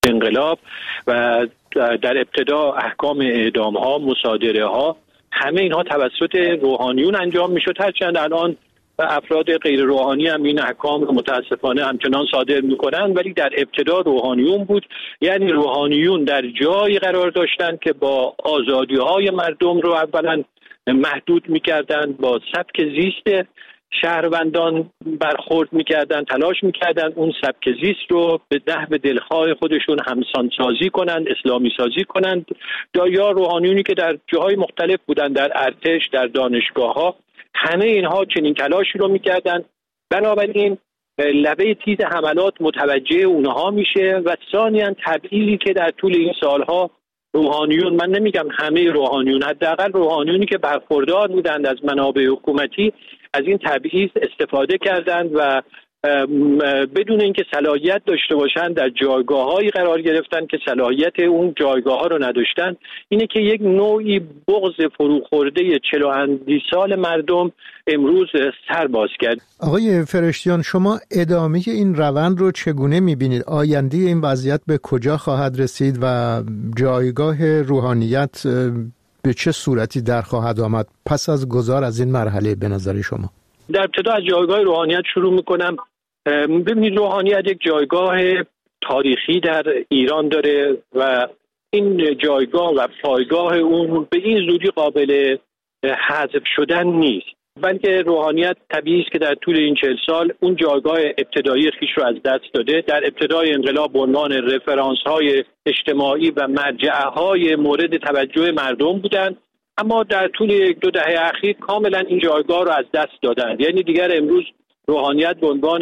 انقلاب و در ابتدا احکام اعدام ها، مصادره ها، همه اینها توسط روحانیون انجام میشد، هرچند الان افراد غیر روحانی هم این احکام رو متاسفانه همچنان صادر میکنن، ولی در ابتدا روحانیون بود. یعنی روحانیون در جایی قرار داشتن که با آزادی های مردم رو اولا محدود میکردن، با سبک زیست شهروندان برخورد میکردن، تلاش میکردن اون سبک زیست رو به نحو دلخواه خودشون همسان سازی کنند، اسلامی سازی کنند. یا روحانیونی که در جاهای مختلف بودن، در ارتش، در دانشگاه ها، همه اینها چنین تلاشی رو میکردن. بنابراین لبه تیز حملات متوجه اونها میشه و ثانیاً تبعیضی که در طول این سالها روحانیون، من نمیگم همه روحانیون، حداقل روحانیونی که برخوردار بودند از منابع حکومتی، از این تبعیض استفاده کردند و بدون اینکه صلاحیت داشته باشند در جایگاه‌هایی قرار گرفتن که صلاحیت اون جایگاه‌ها رو نداشتن. اینه که یک نوعی بغض فروخورده 40 اندی سال مردم امروز سر باز کرد. آقای فرشتیان، شما ادامه این روند رو چگونه می‌بینید؟ آینده این وضعیت به کجا خواهد رسید و جایگاه روحانیت به چه صورتی در خواهد آمد پس از گذار از این مرحله به نظر شما؟ در ابتدا از جایگاه روحانیت شروع میکنم. ببینید، روحانیت یک جایگاه تاریخی در ایران داره و این جایگاه و پایگاه اون به این زودی قابل حذف شدن نیست، بلکه روحانیت طبیعی است که در طول این 40 سال اون جایگاه ابتدایی خویش رو از دست داده. در ابتدای انقلاب به عنوان رفرانس‌های اجتماعی و مرجع‌های مورد توجه مردم بودند، اما در طول 1-2 دهه اخیر کاملا این جایگاه رو از دست دادند. یعنی دیگر امروز روحانیت به عنوان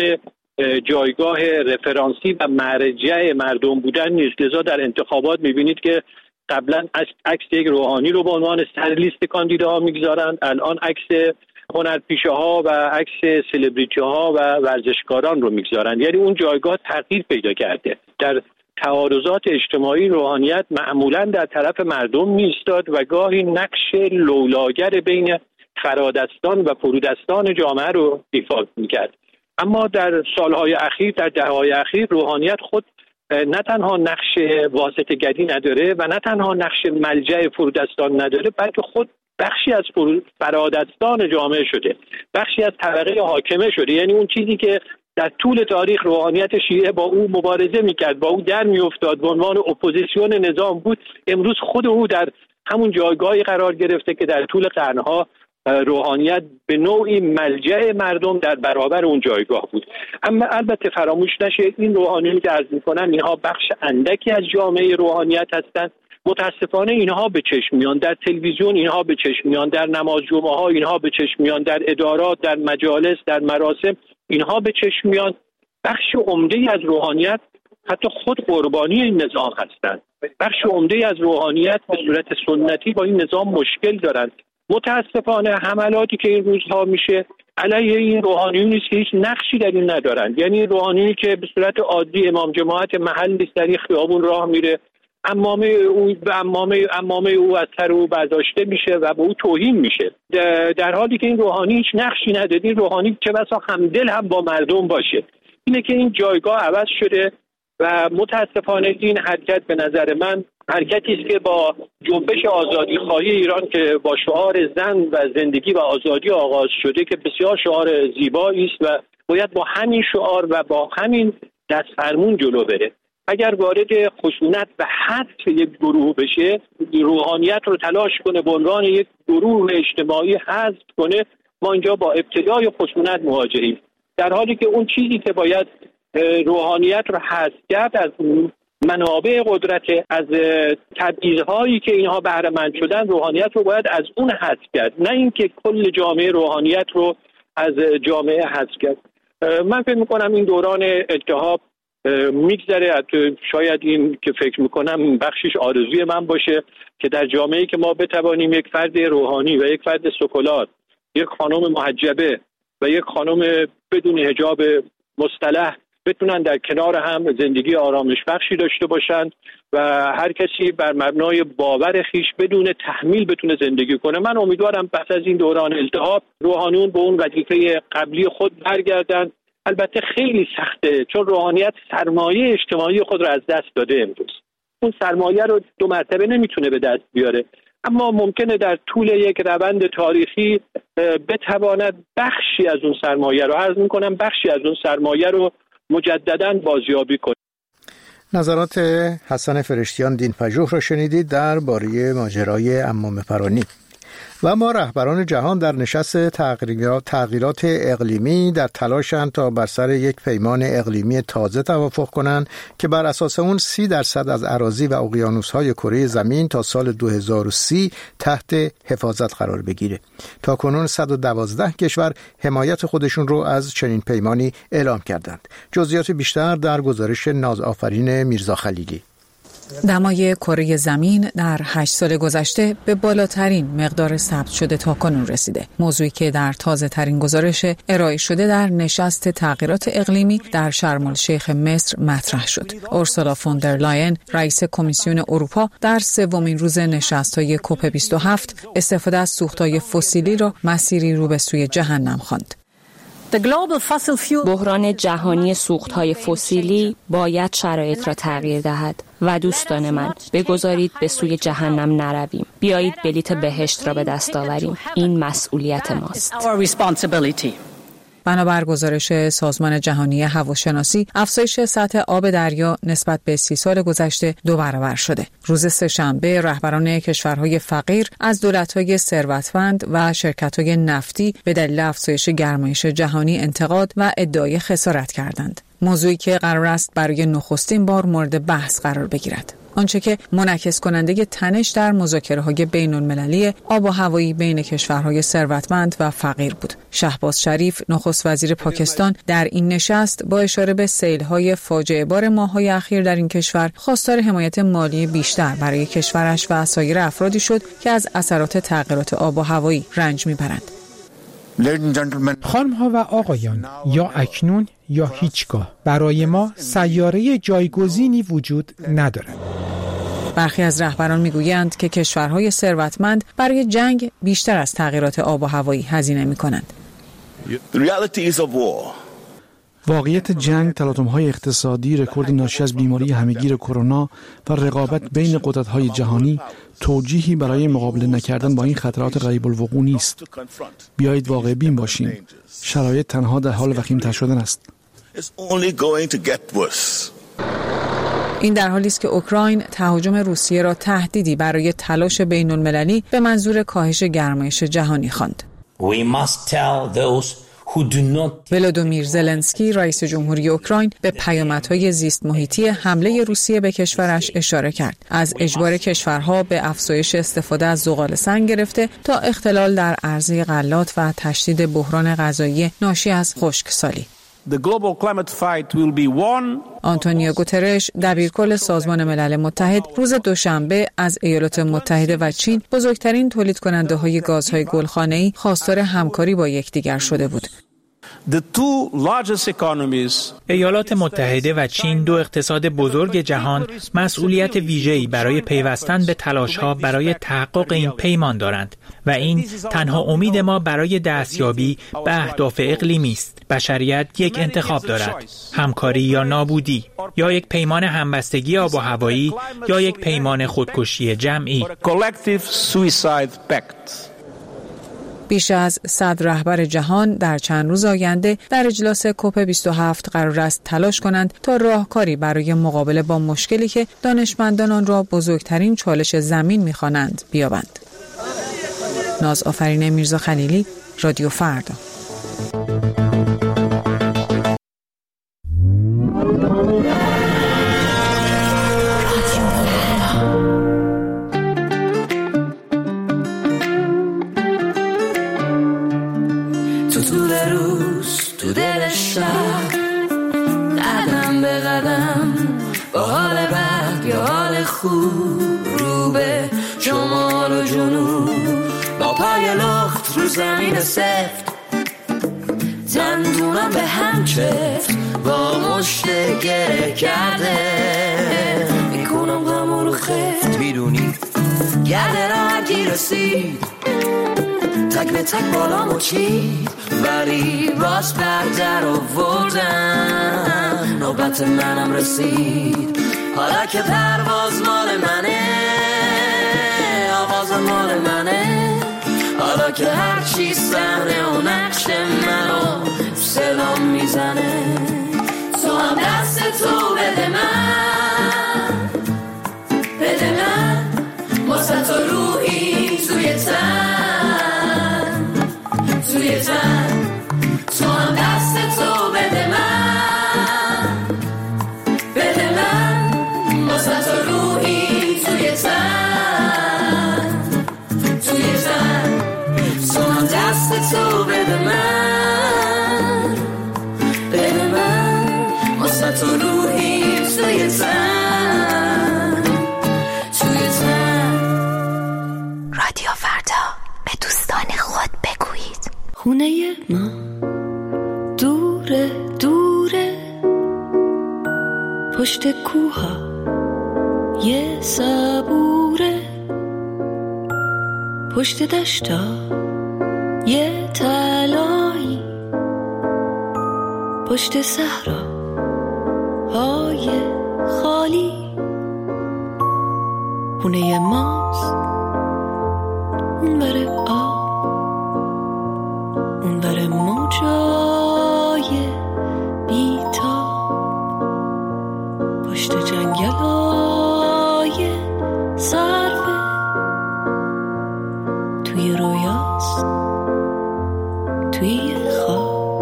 جایگاه رفرانسی و مرجع مردم بودن نیست. لذا در انتخابات می‌بینید که قبلا عکس یک روحانی رو به عنوان سر لیست کاندیداها میگذارند، الان عکس هنرپیشه ها و عکس سلبریتی ها و ورزشکاران رو میگذارند. یعنی اون جایگاه تغییر پیدا کرده. در تعارضات اجتماعی روحانیت معمولا در طرف مردم میایستاد و گاهی نقش لولاگر بین فرادستان و فرودستان جامعه رو ایفا میکرد. اما در سالهای اخیر، در دهه‌های اخیر، روحانیت خود نه تنها نقش واسطه‌گری نداره و نه تنها نقش ملجأ فرودستان نداره، بلکه خود بخشی از فرادستان جامعه شده، بخشی از طبقه حاکمه شده. یعنی اون چیزی که در طول تاریخ روحانیت شیعه با او مبارزه میکرد، با او در میافتاد، به عنوان اپوزیسیون نظام بود، امروز خود او در همون جایگاهی قرار گرفته که در طول قرنها روحانیت به نوعی ملجأ مردم در برابر اون جایگاه بود. اما البته فراموش نشه این روحانیون که عرض میکنن اینها بخش اندکی از جامعه روحانیت هستند. متاسفانه اینها به چشم میان در تلویزیون، اینها به چشم میان در نماز جمعه ها، اینها به چشم میان در ادارات، در مجالس، در مراسم، اینها به چشم میان. بخش عمده‌ای از روحانیت حتی خود قربانی این نظام هستند. بخش عمده‌ای از روحانیت به صورت سنتی با این نظام مشکل دارند. متاسفانه حملاتی که این روزها میشه علیه این روحانیون نیست که هیچ نقشی در این ندارند. یعنی روحانی که به صورت عادی امام جماعت محلی در این خیابون راه میره، عمامه او از سر او برداشته میشه و به او توهین میشه، در حالی که این روحانی هیچ نقشی نداره. این روحانی چه بسا همدل هم با مردم باشه. اینه که این جایگاه عوض شده و متاسفانه این حرکت به نظر من حرکتی است که با جنبش آزادی خواهی ایران که با شعار زن و زندگی و آزادی آغاز شده که بسیار شعار زیبایی است و باید با همین شعار و با همین دستفرمون جلو بره. اگر وارد خشونت و حذف یک گروه بشه، روحانیت رو تلاش کنه به عنوان یک گروه اجتماعی حذف کنه، ما اینجا با ابتدای خشونت مواجهیم. در حالی که اون چیزی که باید روحانیت رو حذف کرد از منابع قدرت، از تبعیض‌هایی که اینها بهره مند شدن، روحانیت رو باید از اون حذف کرد، نه اینکه کل جامعه روحانیت رو از جامعه حذف کرد. من فکر می‌کنم این دوران التهاب میگذره. شاید این که فکر میکنم بخشش آرزوی من باشه که در جامعه‌ای که ما بتوانیم یک فرد روحانی و یک فرد سکولار، یک خانم محجبه و یک خانم بدون حجاب مصطلح بتونن در کنار هم زندگی آرامش بخشی داشته باشند و هر کسی بر مبنای باور خیش بدون تحمیل بتونه زندگی کنه. من امیدوارم پس از این دوران التهاب روحانیون به اون وظیفه قبلی خود برگردن. البته خیلی سخته، چون روحانیت سرمایه اجتماعی خود را از دست داده امروز. اون سرمایه رو 2 مرتبه نمیتونه به دست بیاره، اما ممکنه در طول یک روند تاریخی بتواند بخشی از اون سرمایه رو، عرض میکنم بخشی از اون سرمایه رو مجدداً بازیابی کنه. نظرات حسن فرشتیان دینپژوه را شنیدید درباره ماجرای عمام فرانی. و ما رهبران جهان در نشست تغییرات اقلیمی در تلاشند تا بر سر یک پیمان اقلیمی تازه توافق کنند که بر اساس اون 30% از اراضی و اقیانوس‌های کره زمین تا سال 2030 تحت حفاظت قرار بگیره. تا کنون 112 کشور حمایت خودشون رو از چنین پیمانی اعلام کردند. جزئیات بیشتر در گزارش نازآفرین میرزا خلیلی. دمای کره زمین در 8 سال گذشته به بالاترین مقدار ثبت شده تا کنون رسیده. موضوعی که در تازه ترین گزارش ارائه شده در نشست تغییرات اقلیمی در شرم الشیخ مصر مطرح شد. اورسولا فون در لاین، رئیس کمیسیون اروپا، در 3مین روز نشست‌های کوپ 27 استفاده از سوخت‌های فسیلی را مسیری رو به سوی جهنم خواند. بحران جهانی سوخت‌های فسیلی باید شرایط را تغییر دهد و دوستان من بگذارید به سوی جهنم نرویم. بیایید بلیت بهشت را به دست آوریم. این مسئولیت ماست. بنابر گزارش سازمان جهانی هواشناسی، افزایش سطح آب دریا نسبت به 30 سال گذشته 2 برابر شده. روز سه‌شنبه رهبران کشورهای فقیر از دولت‌های ثروتمند و شرکت‌های نفتی به دلیل افزایش گرمایش جهانی انتقاد و ادعای خسارت کردند. موضوعی که قرار است برای نخستین بار مورد بحث قرار بگیرد. آنچه که منعکس کننده تنش در مذاکره‌های بین‌المللی آب و هوایی بین کشورهای ثروتمند و فقیر بود. شهباز شریف، نخست وزیر پاکستان، در این نشست با اشاره به سیل‌های فاجعه بار ماه‌های اخیر در این کشور خواستار حمایت مالی بیشتر برای کشورش و سایر افرادی شد که از اثرات تغییرات آب و هوایی رنج می‌برند. خانم‌ها و آقایان، یا اکنون یا هیچگاه برای ما سیاره جایگزینی وجود ندارد. برخی از رهبران میگویند که کشورهای ثروتمند برای جنگ بیشتر از تغییرات آب و هوایی هزینه می‌کنند. واقعیت جنگ، تلاطم‌های اقتصادی، رکورد ناشی از بیماری همه‌گیر کرونا و رقابت بین قدرت‌های جهانی توجیهی برای مقابله نکردن با این خطرات غریب الوقوع نیست. بیایید واقع بین باشیم. شرایط تنها در حال وخیم‌تر شدن است. این در حالی است که اوکراین تهاجم روسیه را تهدیدی برای تلاش بین‌المللی به منظور کاهش گرمایش جهانی خواند. ولودیمیر زلنسکی، رئیس جمهوری اوکراین، به پیامدهای زیست محیطی حمله روسیه به کشورش اشاره کرد. از اجبار کشورها به افزایش استفاده از زغال سنگ گرفته تا اختلال در عرضه غلات و تشدید بحران غذایی ناشی از خشکسالی. آنتونیو گوترش، دبیرکل سازمان ملل متحد، روز دوشنبه از ایالات متحده و چین، بزرگترین تولید کننده های گازهای گلخانه‌ای، خواستار همکاری با یکدیگر شده بود. ایالات متحده و چین، 2 اقتصاد بزرگ جهان، مسئولیت ویژه‌ای برای پیوستن به تلاش‌ها برای تحقق این پیمان دارند و این تنها امید ما برای دستیابی به اهداف اقلیمی است. بشریت یک انتخاب دارد: همکاری یا نابودی، یا یک پیمان همبستگی آب و هوایی یا یک پیمان خودکشی جمعی. بیش از 100 رهبر جهان در چند روز آینده در اجلاس کوپ 27 قرار است تلاش کنند تا راهکاری برای مقابله با مشکلی که دانشمندان آن را بزرگترین چالش زمین می‌خوانند بیابند. نازآفرین میرزا خلیلی، رادیو فردا. تو دل شهر، قدم به قدم، با حال بد یا حال خوب، رو به شمال و جنوب، با پای لخت رو زمین سفت، دندونم به هم چفت، با مشت گره کرده، میکنم غم رو خفت، میدونی گرد راحتی رسید، تک به تک بالامو چید، ولی باز در آوردن، نوبت منم رسید. حالا که پرواز مال منه، آواز مال منه، حالا که هرچی صحنه و نقش منو صدام میزنه، تو هم دست تو بده من، بده من، واسه تو روحی توی تن، توی تن، تو هم دست تو بده من، بده من، واسه تو روحی توی تن، توی تن، تو هم دست تو بده من، بده من، واسه تو روحی توی تن، توی تن. رادیو فردا، به دوستان خود بگویید. خونه ما دوره دوره، پشت کوها یه صبوره، پشت دشتا یه تلایی، پشت صحرا های خالی. خونه ماست اون بره آب، اون بره موجای بیتاب، پشت جنگل های سرفه، توی رویاست توی خواب،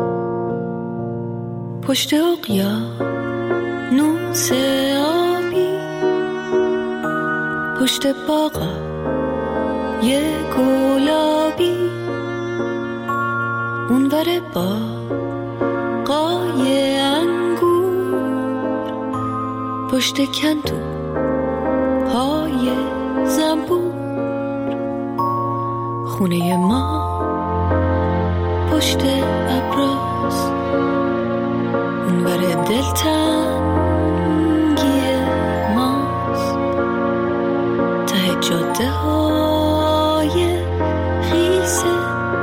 پشت اقیانوس آبی، پشت باغا یه گلابی، اون ور باغای انگور، پشت کندو های زنبور. خونه ما پشت ابراز، اون ور دلتنگی ماست، ته جاده های خیسه،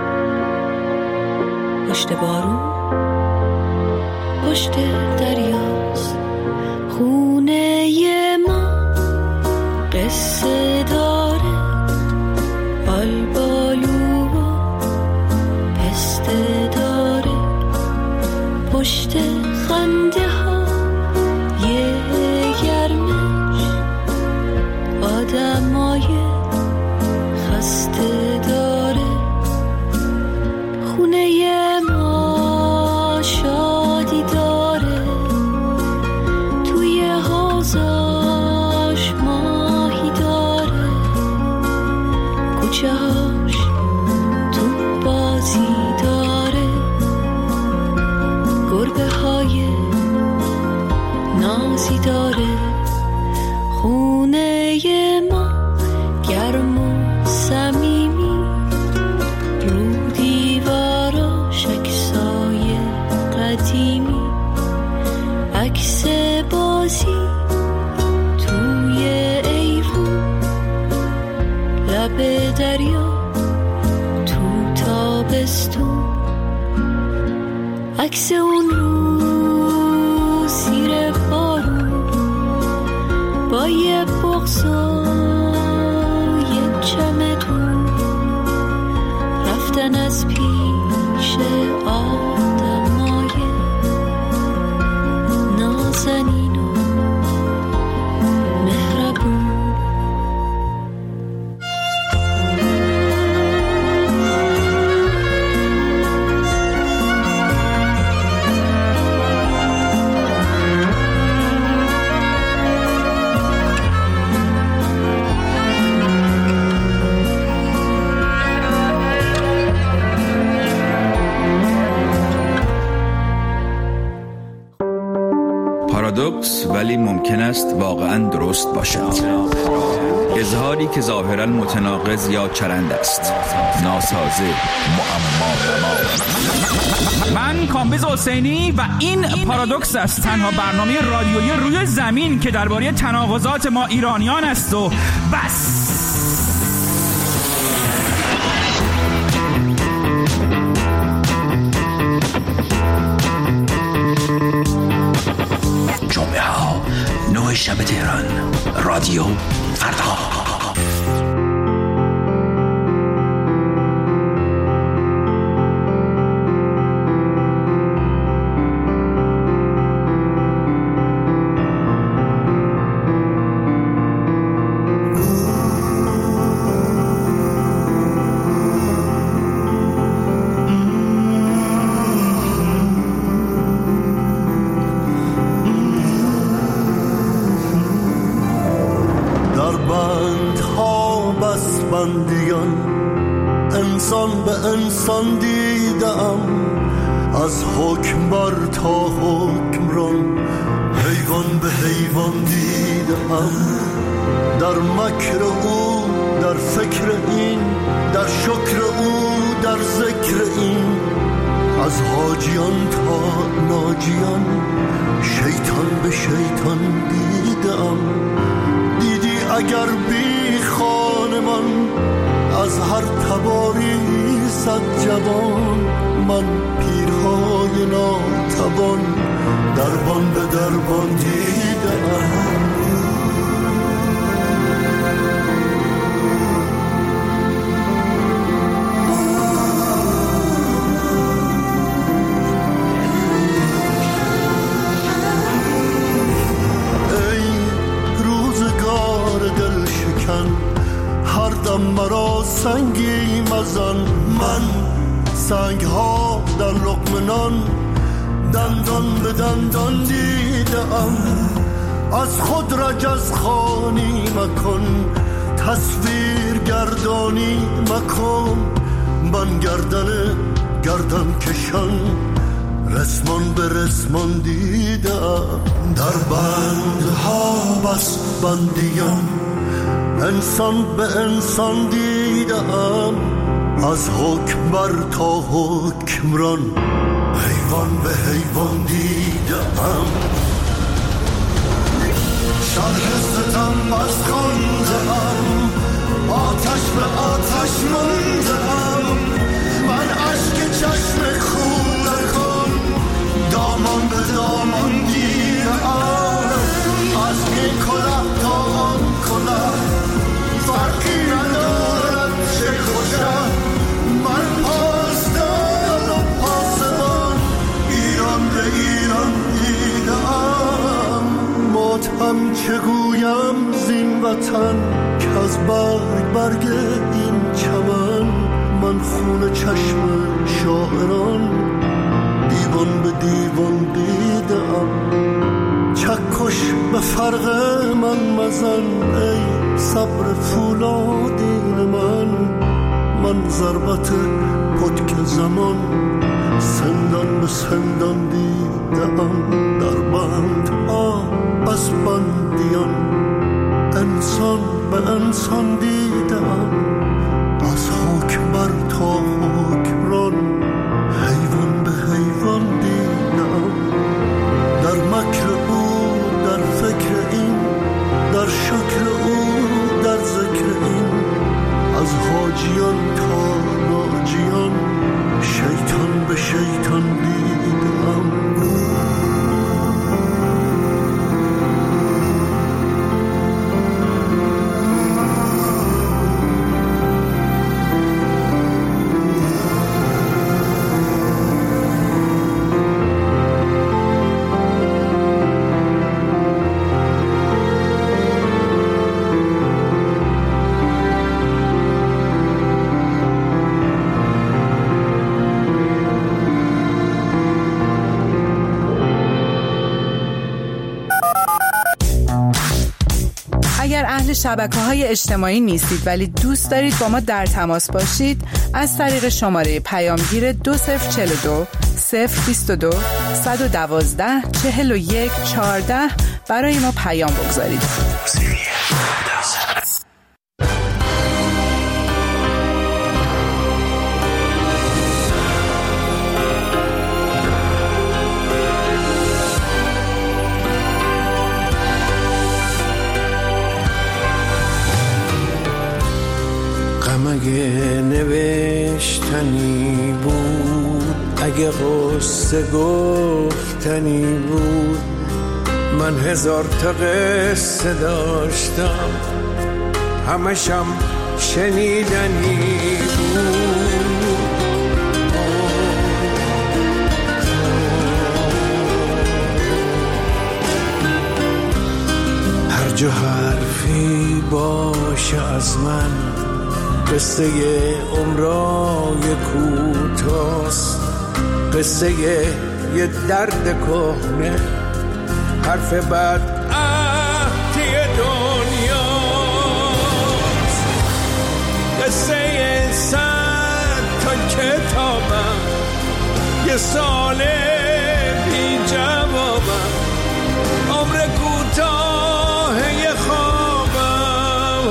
پشت بارون پشت دریاست. خونه ما قصه داره، بالبالو و پسته داره، پشت خنده ها یه گرمش، آدمای خسته داره. خونه ما شادی داره، توی حوضاش ماهی داره، کوچه هاش تو بازی داره، گربه های نازی داره. خونه ما گرم و صمیمی، رو دیواراش عکسای قدیمی، عکس بازی توی ایوون، لب دریا تو تابستون، عکس اون رو زیر بارون، با یه بغض و یه چمدون، رفتن از پیش آدمای نازنین و مهربون. پارادوکس ولی ممکن است واقعاً درست باشد. اظهاری که ظاهراً متناقض یا چرند است، ناسازه، معما. من کامبیز حسینی و این پارادوکس است، تنها برنامه رادیویی روی زمین که درباره تناقضات ما ایرانیان است و بس. فردا شب تهران. رادیو فردا. انسان به انسان دیدم، از حکم بر تا حکمران، حیوان به حیوان دیدم. در مکر او، در فکر این، در شکر او، در ذکر این، از حاجیان تا ناجیان، شیطان به شیطان دیدم. دیدی اگر بی خانمان، از هر تباری صد جوان، من پیرهای ناتوان، دربان به دربان دیدم. مرا سنگی مزن، من سنگ ها در لقمنان، دندان به دندان دیدم. از خود رجز خوانی مکن، تصویر گردانی مکن. من گردن کشان، رسمان به رسمان دیدم. در بندها بس بندیان، انسان به انسان دیدم. از حکم بر تا حکمران، حیوان به حیوان دیدم. شرح ستم از خواندم، آتش به آتش ماندم. من اشک چشم خون کن، دامان به دامان دیدم. از این کلاه تا آن کلاه، فرقی ندارد چه خوشم. من پاسدار و پاسبان، ایران به ایران دیدم. ماتم چه گویم زین وطن، که از برگ این چمن، من خون چشم شاعران، دیوان به دیوان دیدم. چکش به فرق من مزن، ای صبر فولادین من ضربت پتک زمان، سندان به سندان دیدم. در بندها از بندیان، انسان به انسان دیدم. از حکم بر تا حکمران، حیوان به حیوان دیدم. در مکر او، در فکر این، در شکر او، در ذکر این، از حاجیان تا ناجیان، شیطان به شیطان دیدم. اهل شبکه‌های اجتماعی نیستید ولی دوست دارید با ما در تماس باشید، از طریق شماره پیامگیر 2042 022 112 41 14 برای ما پیام بگذارید. اگه نوشتنی بود، اگه قصه گفتنی بود، من هزار تا قصه داشتم، همشم شنیدنی بود. هر جا حرفی باشه از من، قصه عمرای کوتاست، قصه یه درد کهنه، حرف بد عهدی دنیاست، قصه 100 تا کتابم، یه سال بی جوابم، عمر کوتاه یه خوابم.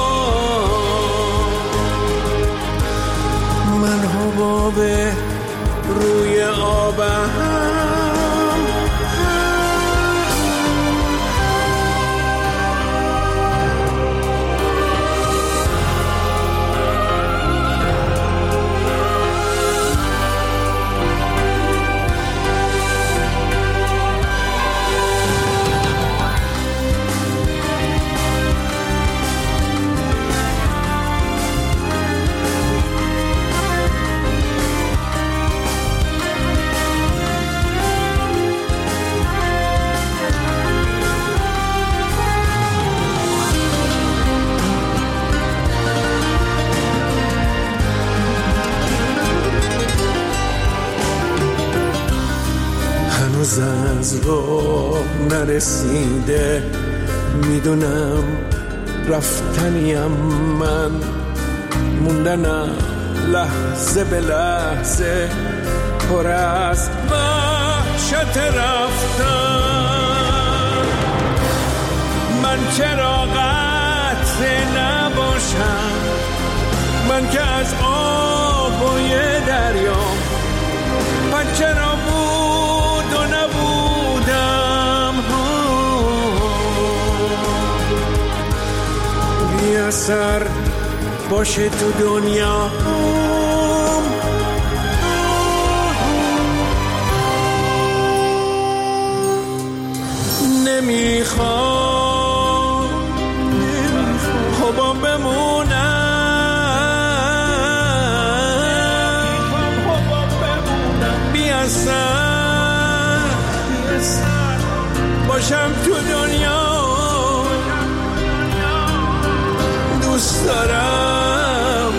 من حباب روی آبم، از راه نرسیده، میدونم رفتنیم من، موندنم لحظه به لحظه، پر از وحشت رفتن. من چرا قطع نباشم، من که از آبای دریام، من چرا بود و نبودم، بی اثر باشه تو دنیا. نمیخوام حباب بمونم، بی اثر باشم تو دنیا. دوست دارم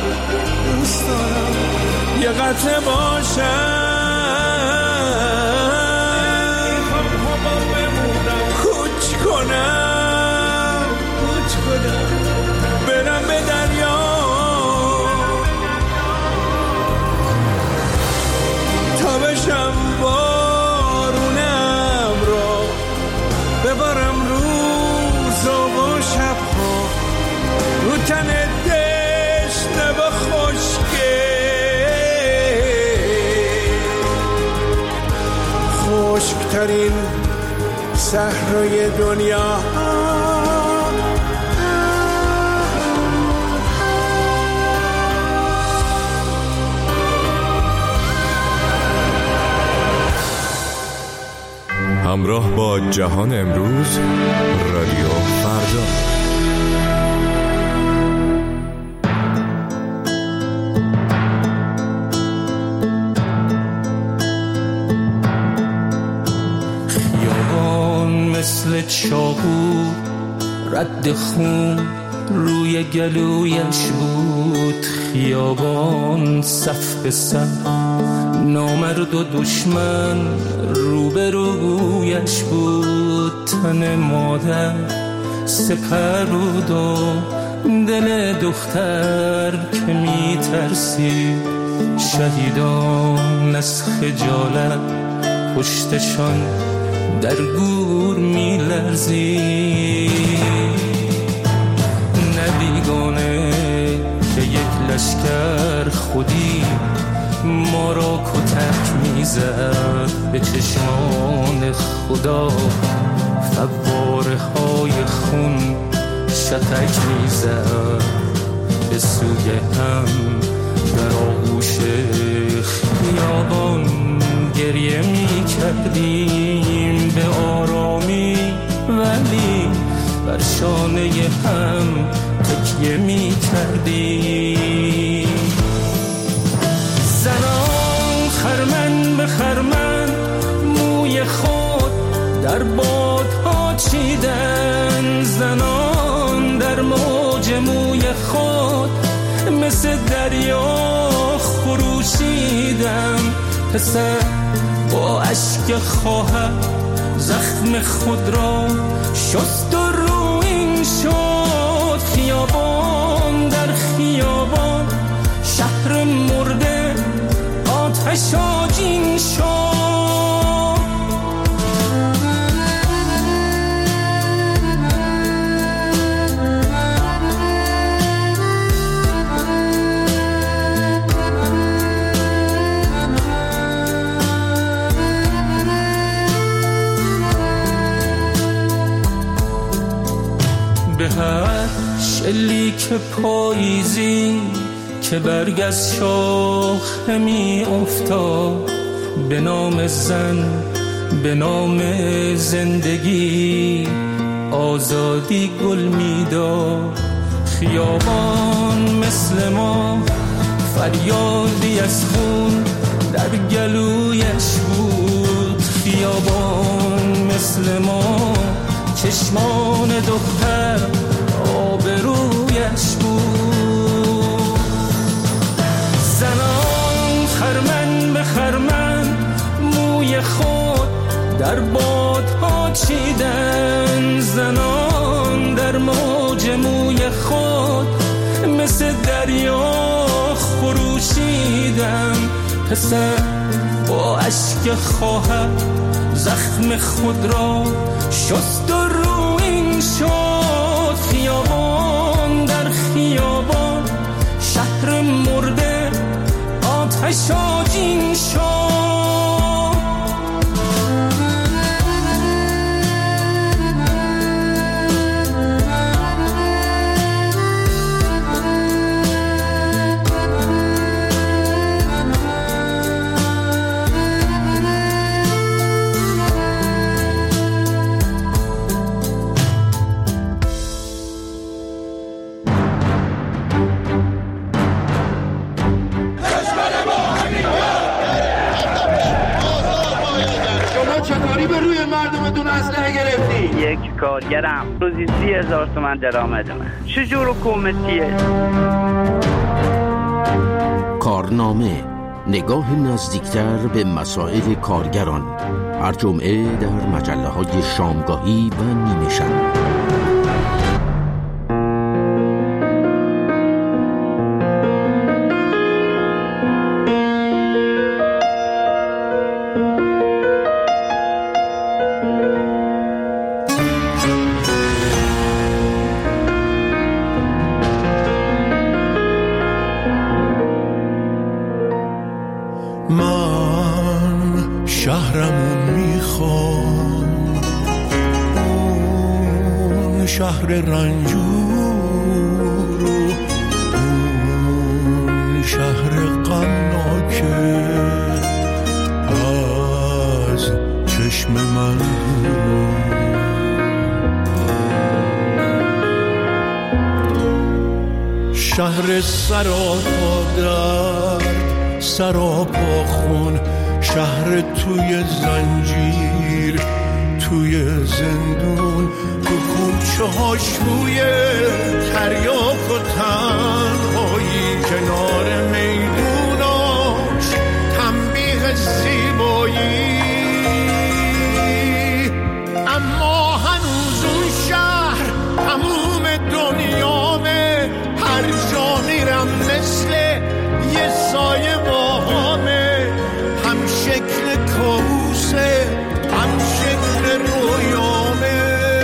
یه قطره باشم، کوچ کنم برم به دریا، تا بشم بارونم را، ببارم روزا و شبها، رو تن دشنه و خشکه، خشکترین صحرای دنیا. همراه با جهان امروز، رادیو فردا. خیابان مثل چاقو رد خون روی گلویش بود، خیابان صف به صف نامرد و دشمن روبرویش بود. تن مادر سپرود و دل دختر که می ترسید، شهیدان از خجالت پشتشان در گور می لرزید. نه بیگانه که یک لشکر خودی ما را کتک میزد، به چشمان خدا فواره های خون شتک میزد. به سوی هم در آغوش خیابان گریه میکردیم، به آرامی شانه هم تکیه می کردیم. زنان خرمن به خرمن موی خود در بادها چیدن، زنان در موج موی خود مثل دریا خروشیدم. پسر با اشک خواهر زخم خود را شست و رویین شد. خیابان در خیابان شهر مرده آتش آجین شد. به هر شلیک پاییزی که برگ از شاخه می افتاد، به نام زن به نام زندگی آزادی گل می داد. خیابان مثل ما فریادی از خون در گلویش بود. خیابان مثل ما چشمان دختر آبرویش بود. زنان خرمن به خرمن موی خود در بادها چیدن، زنان در موج موی خود مثل دریا خروشیدن. پسر با اشک خواهر زخم خود را شست و رویین شد. خیابان در خیابان شهر مرده آتش آجین شد. یک کارگرم روزی 30,000 تومان درآمد من. چجور حکومتیه؟ کارنامه، نگاه نزدیکتر به مسائل کارگران، هر جمعه در مجله‌های شامگاهی و نیمه شب. من شهرمون میخوام، اون شهر رنجور، اون شهر غمناکه از چشم من. شهر سراپا درد، سراپا خون، شهر توی زنجیر، توی زندون، تو کوچه هاش روی تریاک و تنهایی، کنار میدوناش تنبیه زیبایی. اما هنوز اون شهر تموم دنیامه، هر جا میرم مثل یه سایه باهامه، هم شکل کابوسه هم شکل رویامه.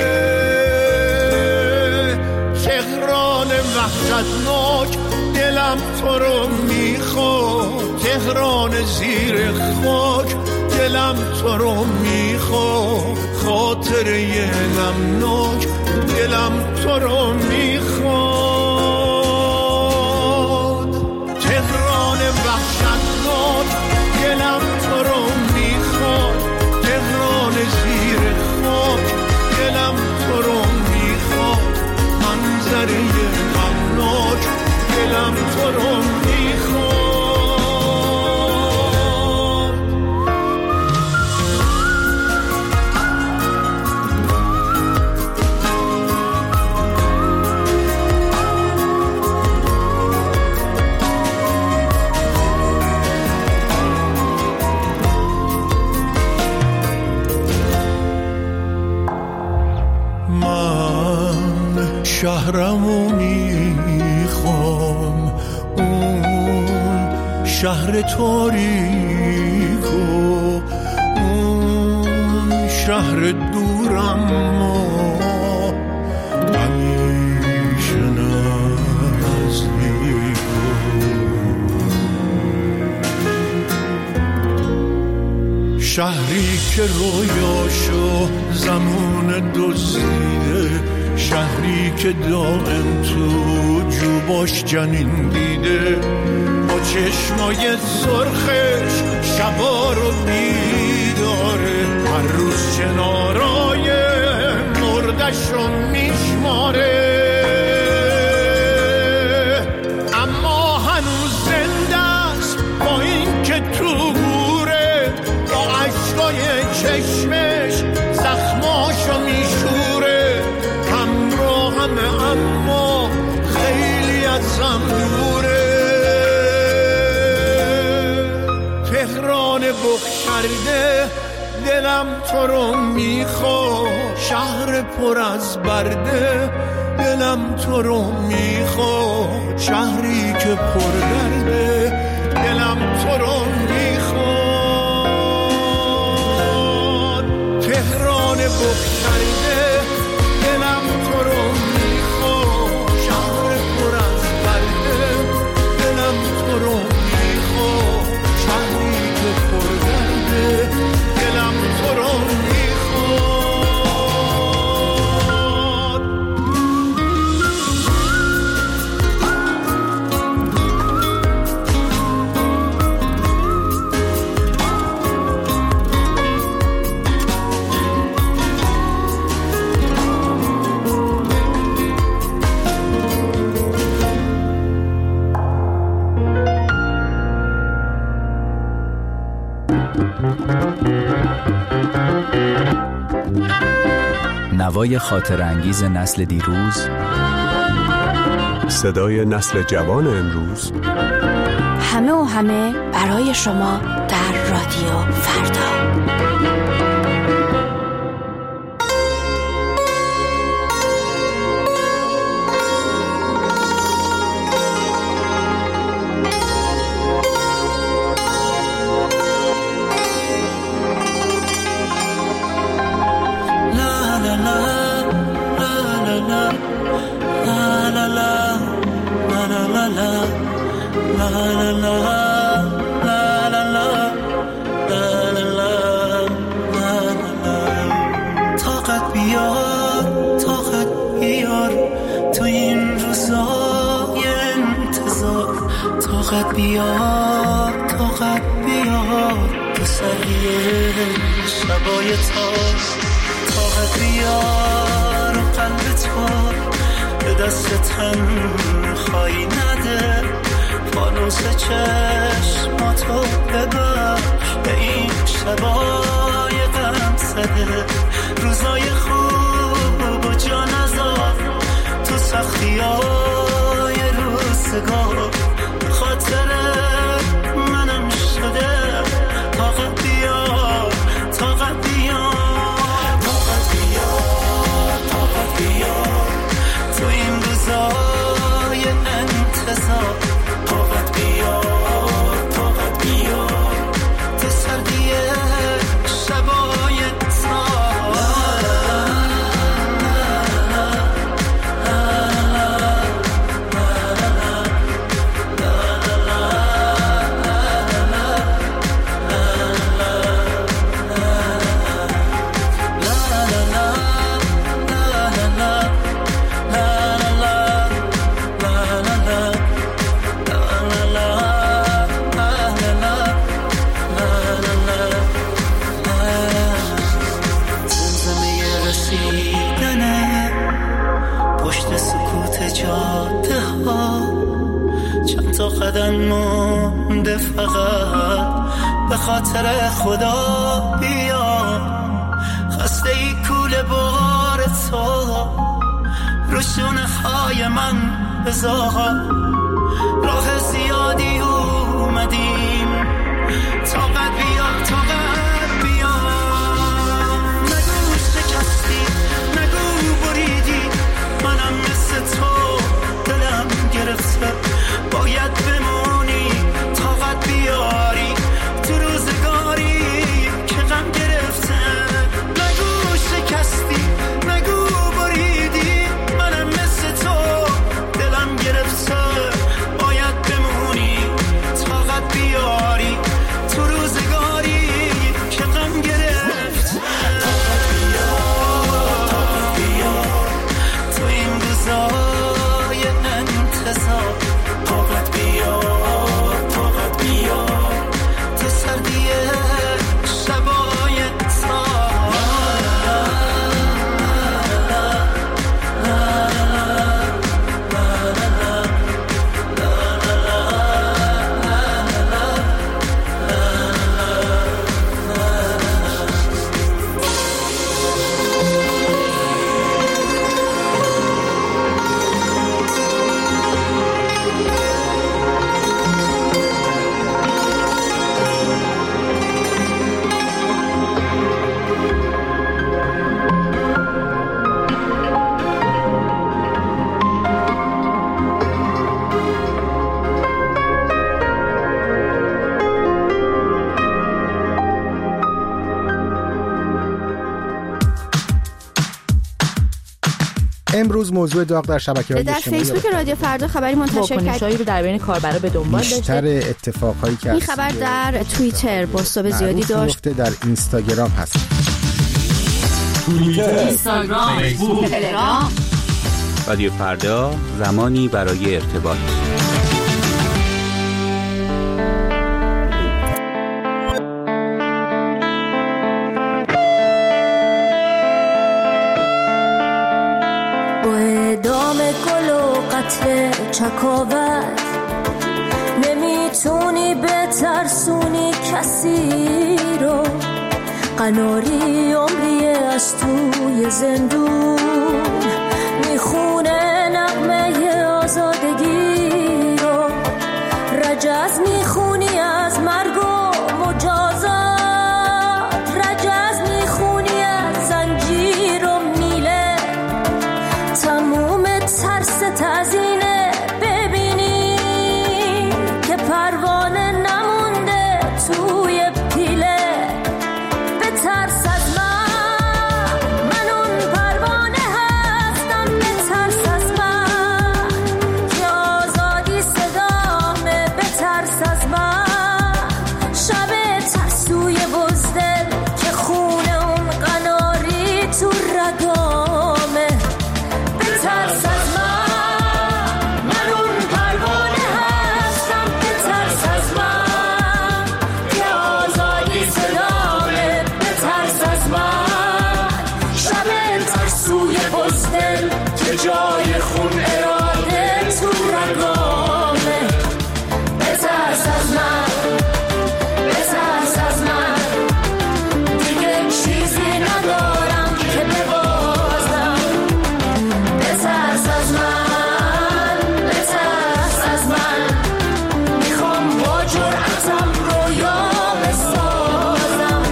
تهران وحشتناک دلم تو رو میخواد، تهران زیر خاک دلم تو رو میخواد، خاطره نمناک دلم تو رو میخواد. تهران وحشتناک دلم تو رو میخواد، تهران زیر خاک دلم تو رو میخواد، شهرمو میخوام، اون شهر تاریک و اون شهر دورم همیشه نزدیک. شهری که رویاشو زمان دزدیده، شهری که دائم تو جوباش جنین دیده، با چشمای سرخش شبا رو بیداره، هر روز چنارای مردش رو میشماره، اما هنوز زنده است با این که تو گوره، با عشقای چشمش زخماشو میشوره، همراهمه اما خیلی ازم دوره. تهران بخشرده دلم تو رو میخوا، شهر پر از برده دلم تو رو میخوا، شهری که پر درده دلم تو رو میخواد. تهران بخشرده دلم تو رو میخواد، شهر پر از برده دلم تو رو میخواد، شهری که پر درده دلم تو رو نوای خاطر انگیز نسل دیروز، صدای نسل جوان امروز، همه و همه برای شما در رادیو فردا. طاقت بیار تو این روزای انتظار، طاقت بیار تو سری شبای تار، طاقت بیار قلب تو به دست تنهایی نده، فانوس چشماتو ببخش به این شبای غم زده، روزای خوب و جا نذار تو سختیای روزگار، خاطر منم شده طاقت بیار تو این روزای انتظار، طاقت بیار تو سردی شبای قدم مونده، فقط به خاطر خدا بیا، خسته ای کوله بار تو رو شونه های من بذار، راه زیادی اومدیم، طاقت بیا نگو شکستی، نگو بریدی، منم مثل امروز موضوع داغ در شبکه‌های اجتماعی در فیسبوک رادیو فردا خبری منتشر واکنش‌هایی رو در بین کاربرا به دنبال داشته. بیشتر اتفاقایی که این خبر در توییتر بازتاب زیادی داشت. در اینستاگرام هست. توییتر، اینستاگرام، فیسبوک، تلگرام. رادیو فردا، زمانی برای ارتباط. چکاوت نمیتونی بترسونی کسی رو، قناری عمری از توی زندون میخونه نغمه آزادگی رو، رجز میخونی از مرگ و مجازات، رجز میخونی از زنجیر و میله، تموم ترس تزینه پروانه نمونده توی پیله، به ترس از من اون پروانه هستم، به ترس از من که آزادی صدامه، به ترس از من شب ترسوی بزدل که خونه اون قناری تو رگامه، به ترس از من جای خون اراده تو رگامه، بترس از من، بترس از من، دیگه چیزی ندارم که ببازم، بترس از من، بترس از من، میخوام با جرأتم رویا بسازم.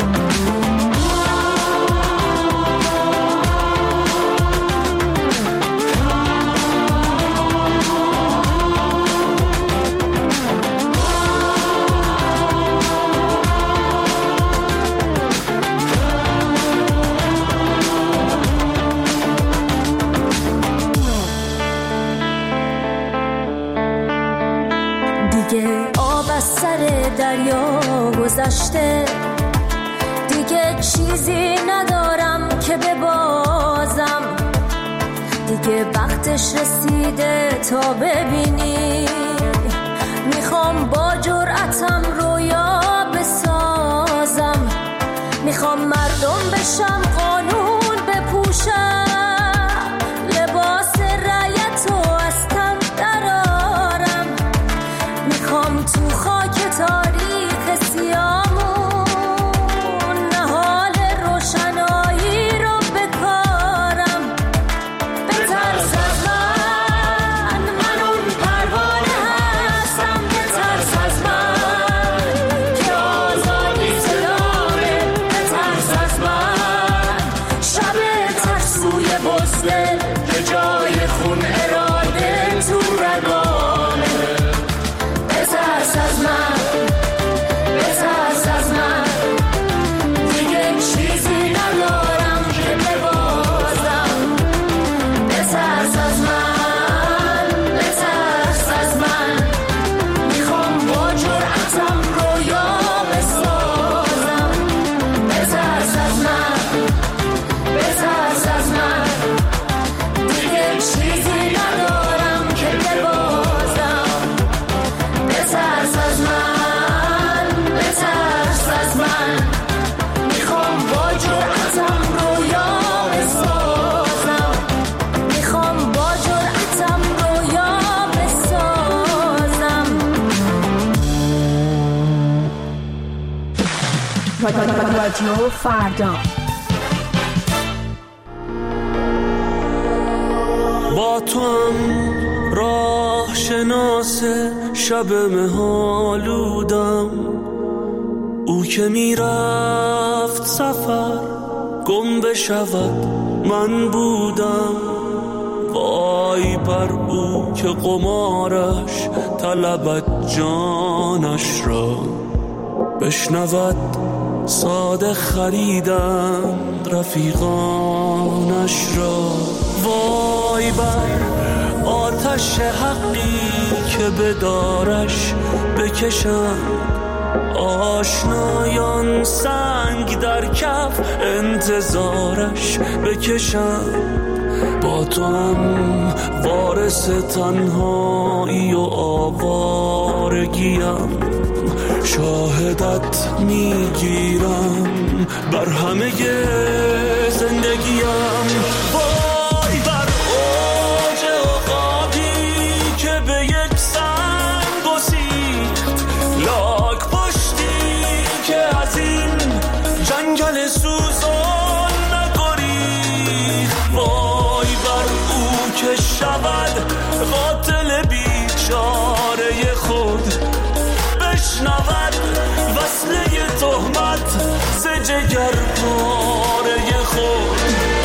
دریا گذشته، دیگه چیزی ندارم که ببازم، دیگه وقتش رسیده تا ببینی، میخوام با جرأتم رویا بسازم، میخوام مردم بشم، قانون بپوشم، لباس رعیتو از تن درارم، میخوام تو خاک تاریخ سیامون نهال روشنایی رو بکارم، به ترس از من اون پروانه هستم، به ترس از من که آزادی صدامه، به ترس از من شب ترسوی بزدل که جای خون اراده تو رگامه، به ترس از من، بترس از من، دیگه چیزی ندارم که ببازم، بترس از من، بترس از من، میخوام با جرأتم رویا بسازم، بترس از من، بترس از من، دیگه چیزی ندارم که ببازم، بترس از من، بترس از من، میخوام با جرأتم رویا بسازم، میخوام با جرأتم رویا بسازم. رادیو فردا با تو هم راه شناس شب مهالودم، او که میرفت سفر گم بشود من بودم، وای بر او که قمارش طلبت جانش را، بشنود ساده خریدند رفیقانش را، وای بر آتش حقی که به دارش بکشم، آشنایان سنگ در کف انتظارش بکشم. با تو هم وارث تنهایی و آوارگیم، شاهدت میگیرم بر همه زندگیم. وای بر اوج عقابی که به یک سنگ گسیخت، لاک پشتی که از این جنگل سوزان نگریخت. وای بر او که شود قاتل بیچاره خود، بشنود وصله تهمت ز جگر پاره خود.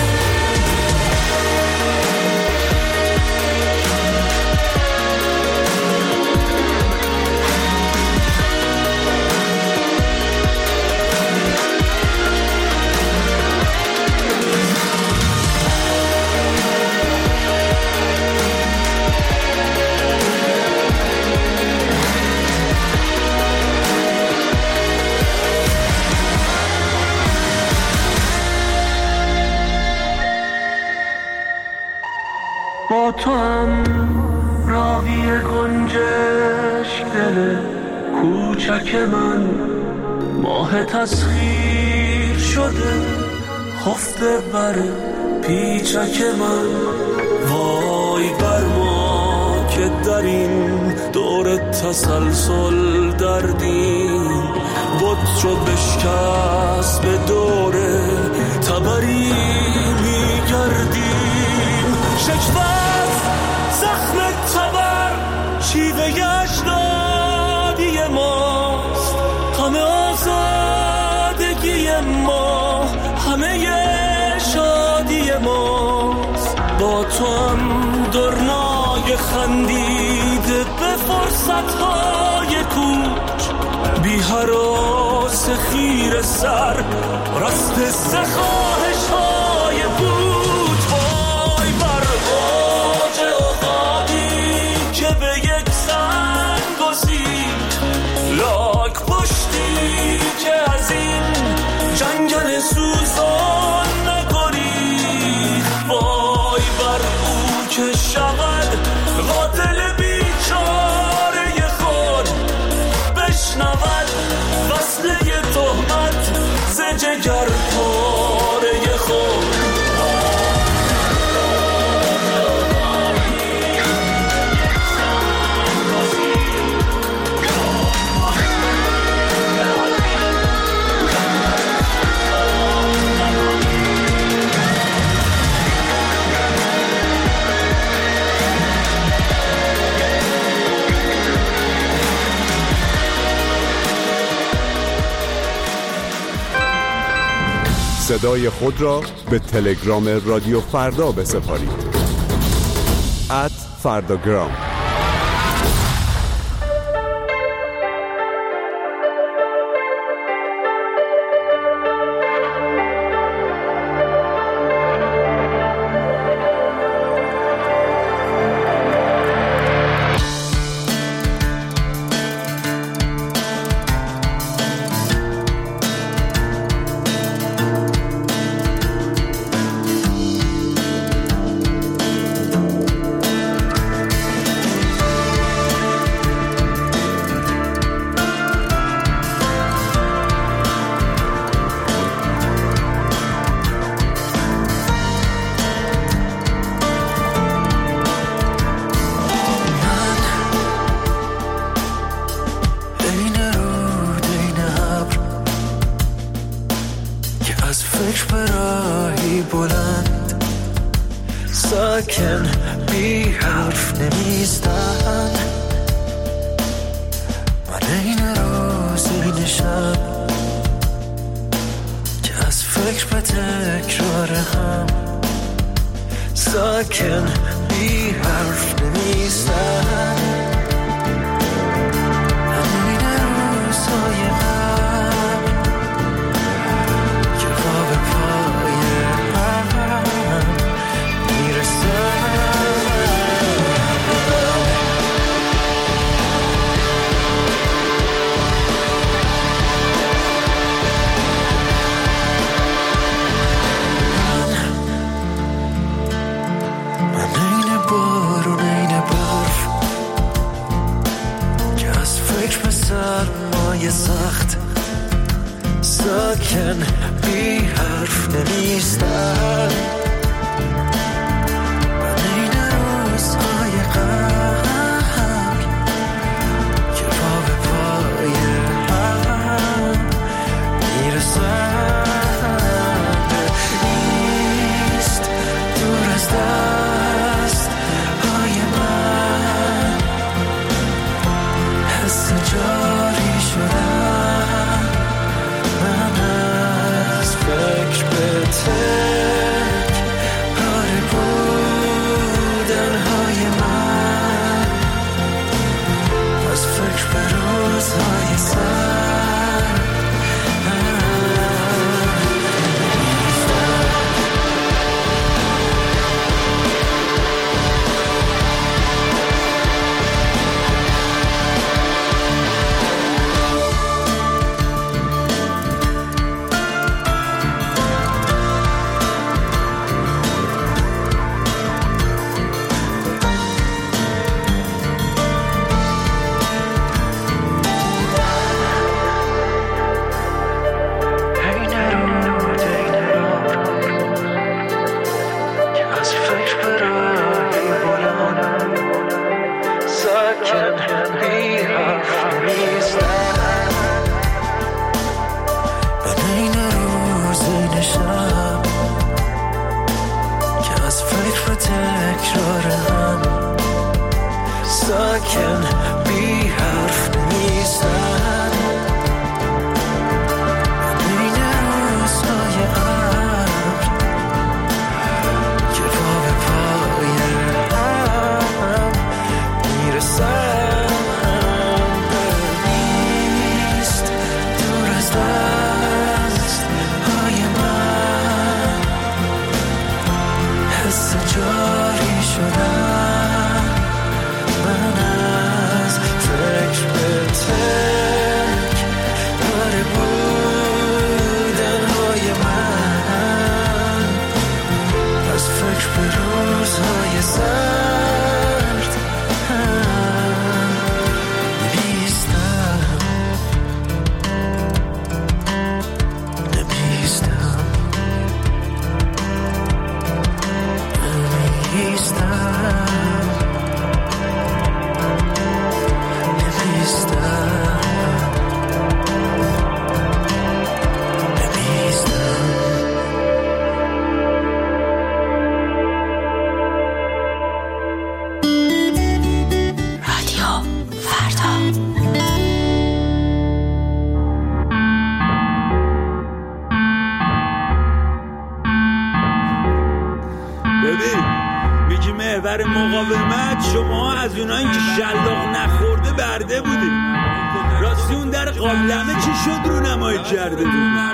با تو هم راوی گنجشک دل کوچک من، ماه تسخیر شده خفته بر پیچک من. وای بر ما که در این دور تسلسل دردیم، بت رو بشکست به دور تبری میگردیم. شکفت زخم تبر شیوه اجدادی ماست، همه آزادگی ما، همه شادی ماست. با تو هم درنای خندیده به فرصتهای کوچ، بی هراس خیر سر رست سخواهش‌های بود. لاک پشتی که از این جنگل سوزان نگریخت. وای بر او که شود قاتل بیچاره خود، بشنود وصله تهمت ز جگر پاره خود. صدای خود را به تلگرام رادیو فردا بسپارید. @فرداگرام. ساکن بی حرف نمیستن، من این روز این شب که از فکر به تکرار هم، ساکن بی حرف نمیستن. من این روزهای هم که پا به پای هم میرسن. روزهای سخت ساکن بی حرف نمیستم من این روزهای غم که پا به پای هم میرسم نیست دور از دست های من حس جاری شدم من از فکر به تک پاره بودن های من از فکر به روزهای سر ساکن بی حرف نیستن بین روزهای ابر که پا به پای هم میرسن نیست دور از دست های من حس جاری شدن مقاومت شما از اونایی که شلاق نخورده برده بودی. راستی اون در قابلمه چی شد رو نمایی کرده بود؟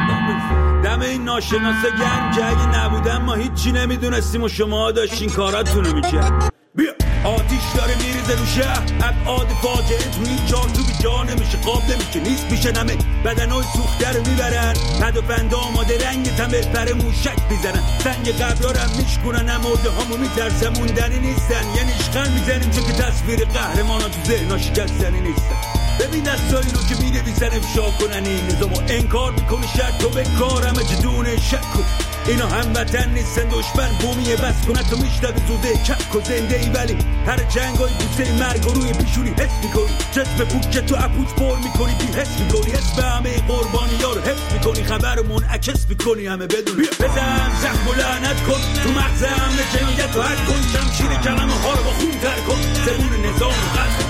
دم این ناشناسا گرم که اگه نبودن ما هیچی نمیدونستیم و شما داشتین کاراتونو میکرد. بیا آتیش داره میریزه رو شهر، ابعاد فاجعه توی جان تو بی جا نمیشه، خواب نمیشه، نیست میشه نمه بدنای سوخته رو میبرن، پد و پنده آماده رنگ تمر پر موشک میزنن، سنگ قبرارم میشکنن، امورده هامو میترسن موندنی نیستن، یه نشخن میزنیم چون که تصویر قهرمانا تو ذهنا شکستنی نیستن. ببین دستایی رو که می‌نویسن افشا کنن این نظامو انکار میکنی، شرط تو به کار همه جدونه شک کن، اینا هموطن نیستن دشمن بومیه بس کنه تو میشتبی زوده کک و زنده ای، ولی هر جنگای بوسه مرگ روی پیشونی حس میکنی، جسم پوک که تو اپوچ پر میکنی بی حس میکنی، اسم همه قربانی ها رو حفظ میکنی، خبر منعکس میکنی همه بدون بزن زخم و لعنت کن تو مغز همه جنایت و حد کن، شمشیر کلمه ها رو با خون تر کن، زبون نظام و قصد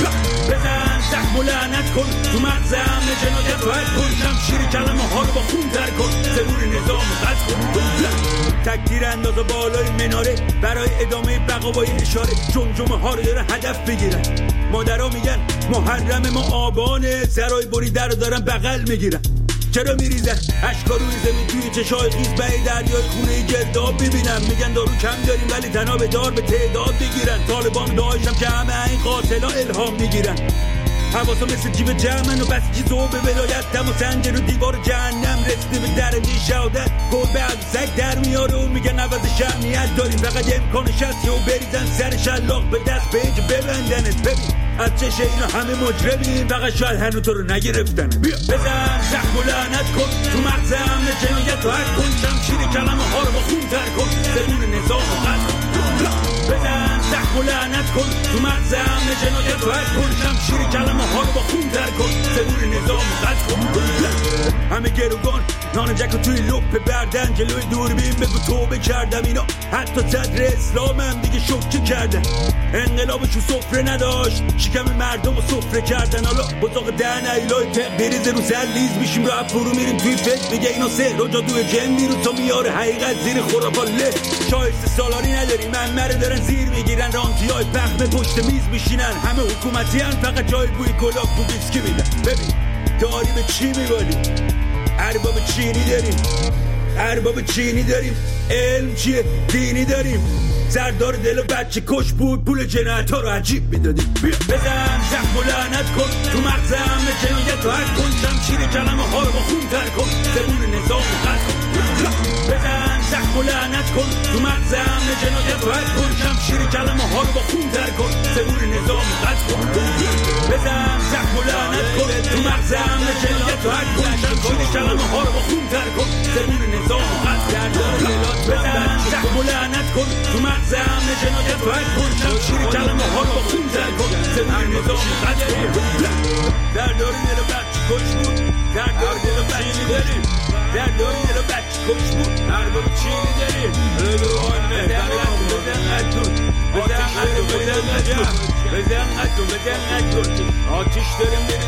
بزن زخم و لعنت کن تو مغز همه جنایت و حد کن، شمشیر کلمه ها رو با خون تر کن، زبون نظام و قصد کن. تکتیر انداز بالای مناره برای ادامه بقا با اشاره، جمجمه ها رو داره هدف بگیرن، مادرها میگن محرم ما آبانه، سرای بریده رو دارن بغل میگیرن، چرا میریزن اشکا روی زمین توی چشای خیز به دریای خونه گرداب ببینم، میگن دارو کم داریم ولی تناب دار به تعداد بگیرن، طالبان داعش هم که همه این قاتلا الهام میگیرن، حواسا مثل جیب جمعن و بس جیزو به ولایت دم و سنجر و دیوار جهنم رسیده به درجه شهادت گربه از سگ در میاره و میگن عوض شهمیت داریم فقط امکانش هست و بریزن سر شلاق به دست پیج ببندنت. ببین از چشه اینا همه مجرمیم فقط شاید هنو تو رو نگرفتن. بیا بزن زخم و لعنت کن تو مغز امن جنایت و حد کن شمشیر کلمه ها رو با خون تر کن زبون نظام و قد بزن زخم و لعنت کن تو مغز امن جنایت و حد کن شمشیر کلمه ها رو با خون تر کن زبون نظام و قد کن. همه گروگان نان جک توی لپ بردن جلوی دوربین بگو توبه کردم اینا حتی صدر اسلام هم دیگه شوکه کردن انقلابشو سفره نداشت شکم مردم رو سفره کردن حالا بطاق دهن ایلای بریز رو سر لیز میشیم راه فرو میریم توی فکر میگه اینا سهر و جادوی جن میرو تا میاره حقیقت زیر خراباله شایسته سالاری نداریم منمره دارن زیر میگیرن رانتی های پخمه پشت میز میشینن همه حکومتی هن فقط جای بوی گلاب تو بیسکی میدن. ببین داری به چی میبالی ارباب چینی داریم ارباب چینی داریم علم چیه دینی داریم سردار دل و بچه کش بود پول جنایت ها رو عجیب میدادیم. بزن زخم و لعنت کن تو مغز همه جنایت رو حد کن شمشیر کلمه ها رو با خون تر کن زبون نظام و قد کن. بزن زخم و لعنت کن تو مغز همه جنایت رو حد کن شمشیر کلمه ها رو با خون تر کن زبون نظام و قد کن. بزن زخم و لعنت کن تو مغز همه جنایت رو حد کن شمشیر کلمه ها رو با خون تر کن زبون نظام و قد کن. بزن زخم و لعنت کن تو مغز همه جنایت رو حد کن شمشیر کلمه ها رو با خون تر کن زبون نظام و قد کن. درداری دل بچه کش بود درداری دل بچه داریم درداری دل بچه کش بود ارباب چینی داریم بزن قد کن آتیش داریم